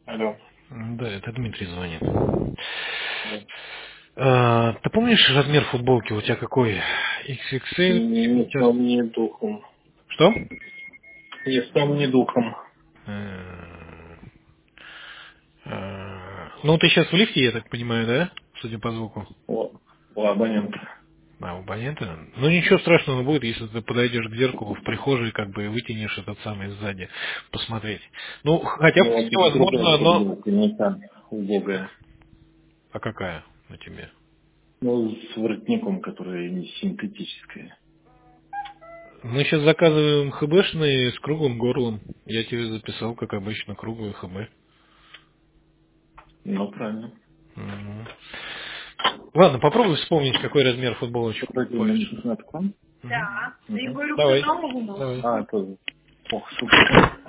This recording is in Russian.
Алло. Да, это Дмитрий звонит. Да. Ты помнишь размер футболки у тебя какой? XXL? Ни Сейчас. сном, ни духом. Что? Ни сном, ни духом. Ну, ты сейчас в лифте, я так понимаю, да? Судя по звуку. У абонента. А, у абонента? Ну, ничего страшного будет, если ты подойдешь к зеркалу в прихожей, как бы, и вытянешь этот самый сзади, посмотреть. Ну, хотя, Ну, вот вполне это другая возможно, но... футболка, не та убогая. А какая на тебе? Ну, с воротником, которая не синтетическая. Мы сейчас заказываем ХБшные с круглым горлом. Я тебе записал, как обычно, круглый ХБ. Ну, правильно. Мгм. Ладно, попробуй вспомнить, какой размер футболочку Вроде хочешь. на ткань. Мгм. Угу. Давай. А, Давай. тоже. Ох, супер.